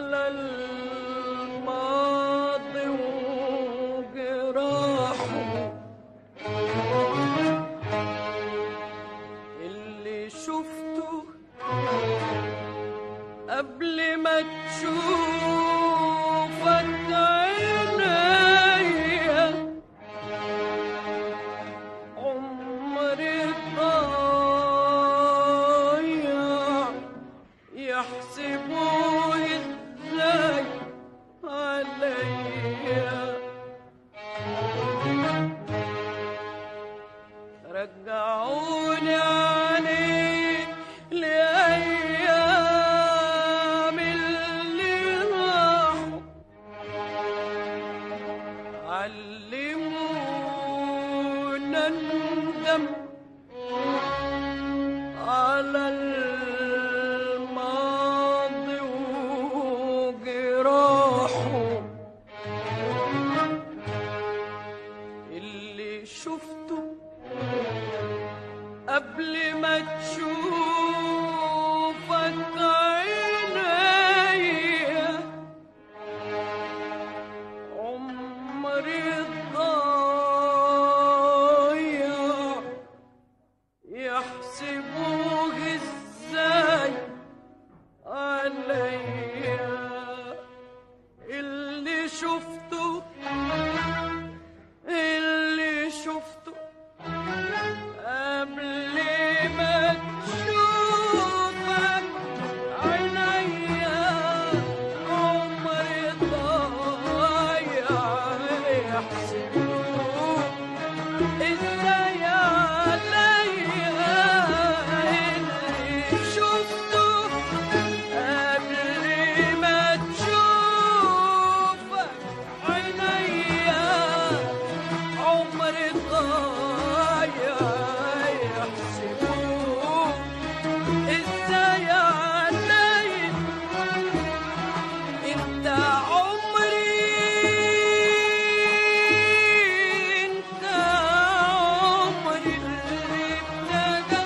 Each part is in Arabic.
على الماضي وجراحه اللي شفته قبل ما تشوفك عينيا عمري ضايع يحسبوه ازاي عليا رجعوني عليك لأيام اللي راحوا علمونا ندم على الماضي وجراحه اللي شفته قبل ما تشوفك عينيا عمري ضايع يحسبوه ازاي عليا اللي شفته قبل ما تشوفك عينيا عمري ضايع يحسبوه ازاي عليا اللي شفته قبل ما تشوفك عينيا عمري ضايع يحسبوه ازاي عليا انت عمري اللي ابتدى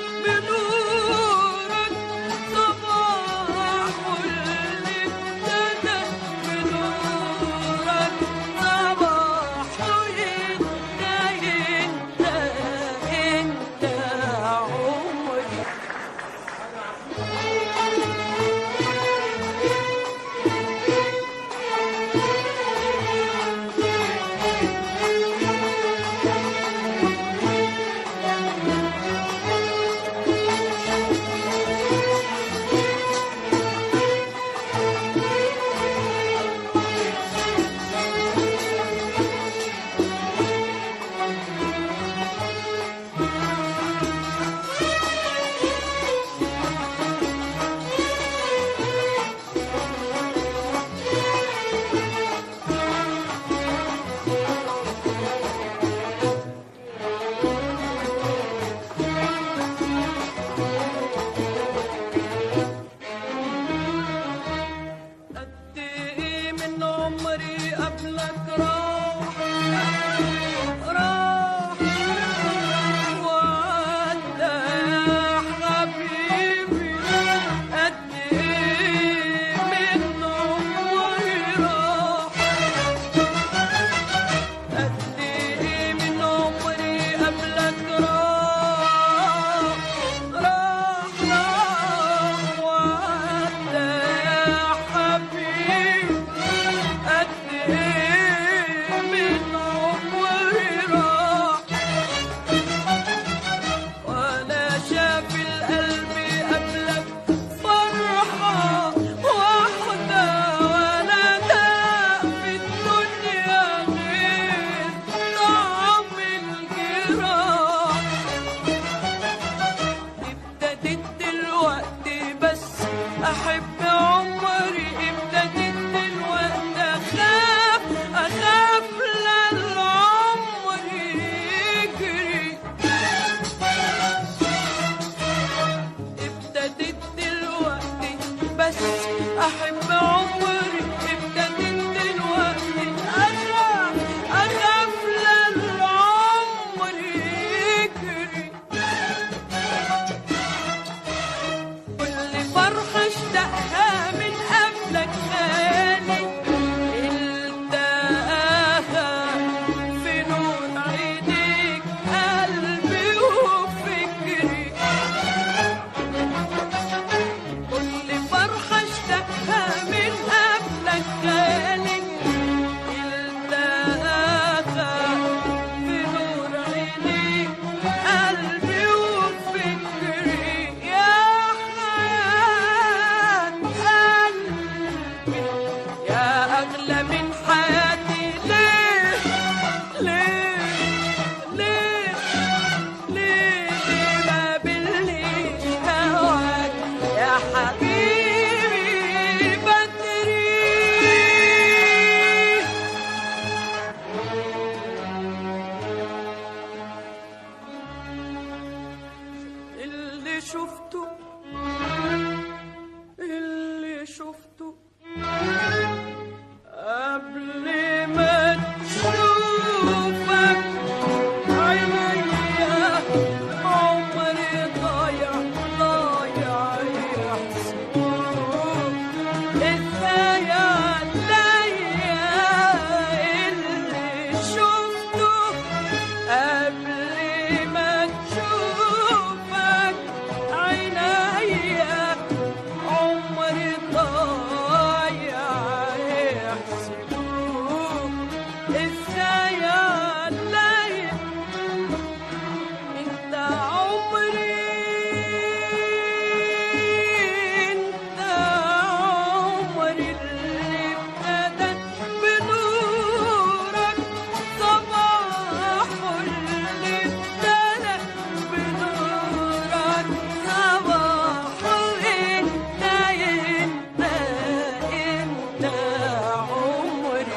بنورك صباح واللي ابتدى بنورك صباح انت عمري قد ايه من عمري قبلك راح وعدى يا حبيبي قد ايه من عمري راح قد ايه من عمري قبلك راح وعدى يا حبيبي قد ايه أحلى من حياتي. ليه ليه ليه ليه ليه ما قابلنيش هواك يا حبيبي بدري؟ اللي شفته قبل ما تشوفك عينيا عمري ضايع يحسبوك ازاي عليا. اللي شفته قبل ما تشوفك عينيا عمري ضايع يحسبوك ازاي عليا. انت عمري اللي ابتدت بنورك صباحه، اللي ابتدت بنورك صباحه. انت عمري.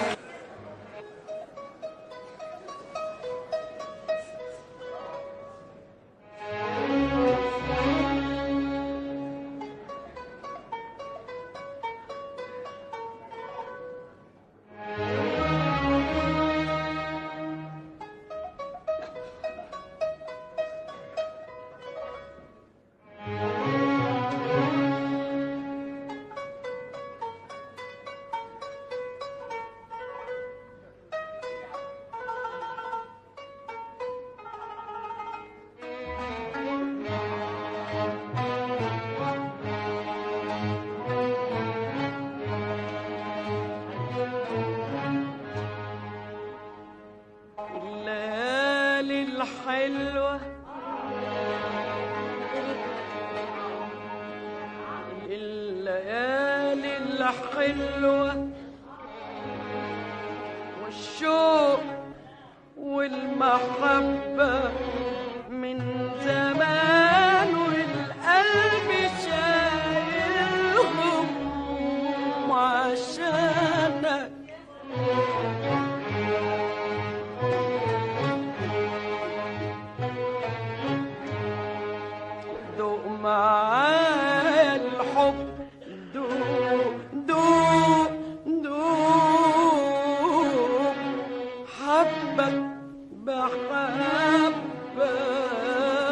الليالي الحلوة الليالي الحلوة والشوق والمحبة من زمان، والقلب شايلهم عشانك. دوق معايا الحب، دوق دوق دوق حبك بحبك.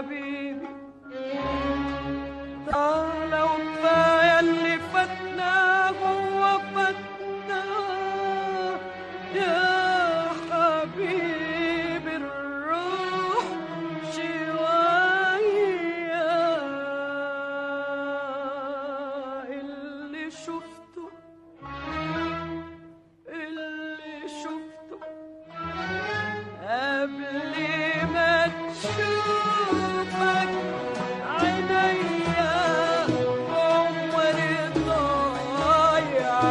حبيبي لو كفاية اللي فاتنا وفاتنا يا حبيبي الروح شوية اللي شفته قبل ما تشوفك عينيا عمري ضايع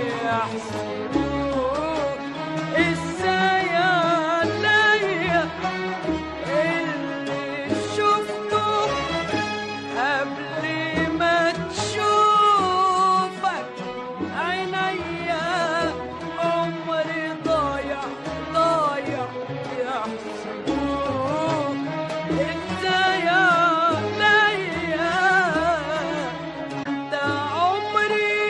يحسبوك ازاي عليا اللي شفته قبل ما تشوفك عينيا عمري ضايع يحسبوك ازاي عليا ده عمري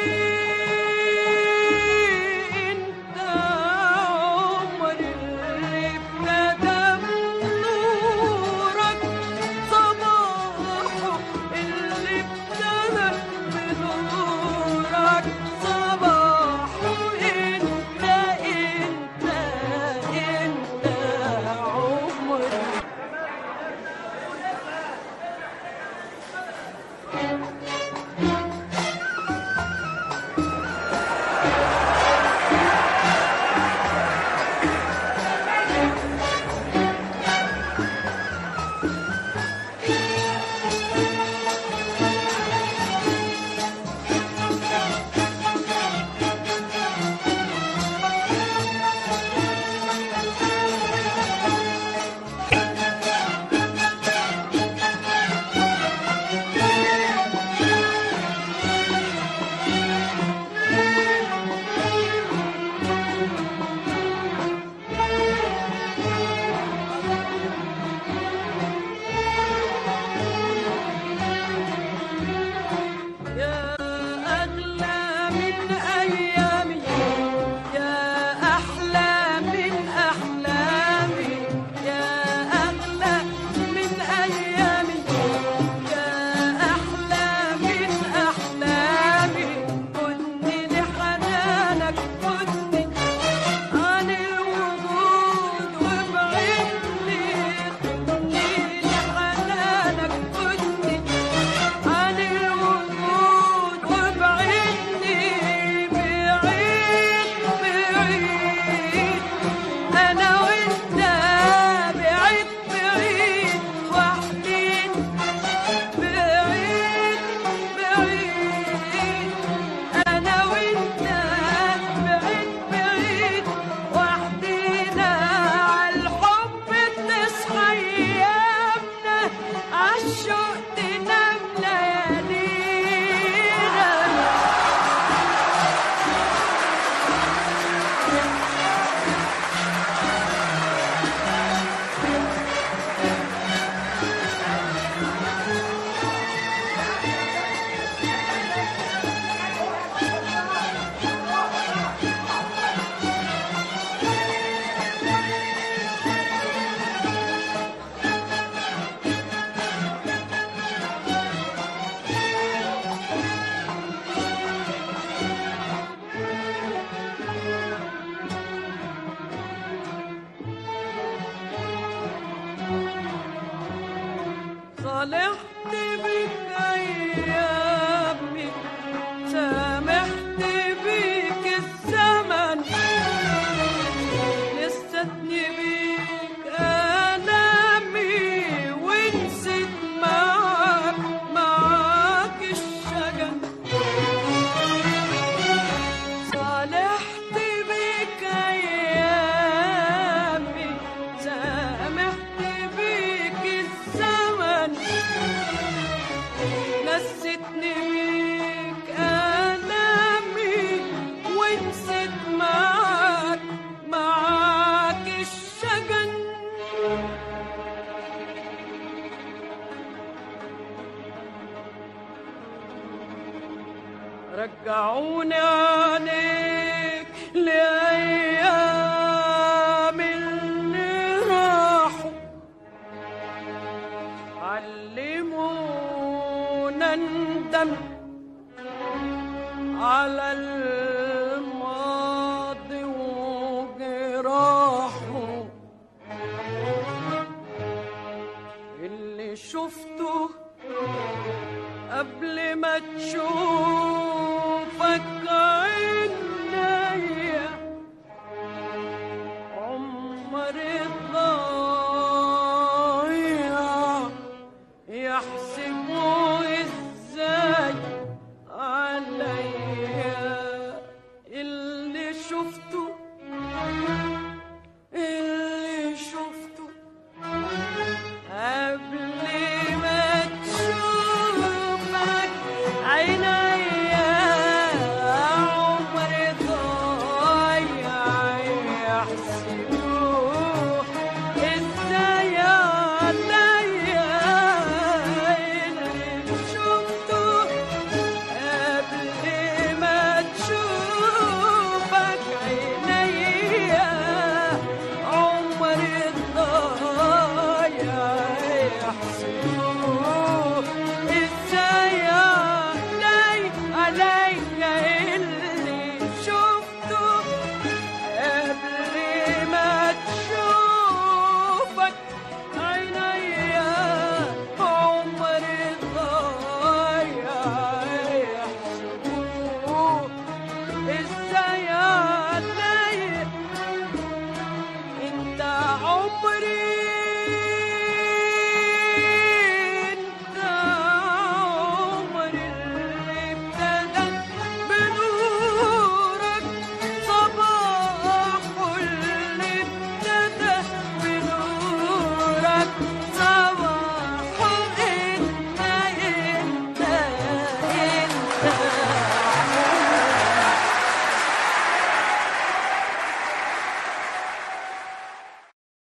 انت عمري اللي ابتدى بنورك صباحه اللي ابتدى بنورك صباحه انت عمري صالحت بك أيامي سامحت بك الزمن نستني بك آلامي ونسيت معاك الشجن صالحت بك أيامي سامحت بك الزمن نستني بك آلامي ونسيت معاك الشجن رجعوني عليك لأيام اللي راحوا على الماضي وجراحه اللي شفته قبل ما تشوفك عينيا عمري ضايع يحسبوا ازاي عليا اللي شفته قبل ما تشوفك عينيا عمري ضايع يحسبوه ازاي عليا اللي شفته قبل ما تشوفك عينيا عمري ضايع يحسبوه ازاي عليا اللي شفته قبل ما تشوفك عينيا عمري ضايع يحسبوه ازاي عليا انت عمري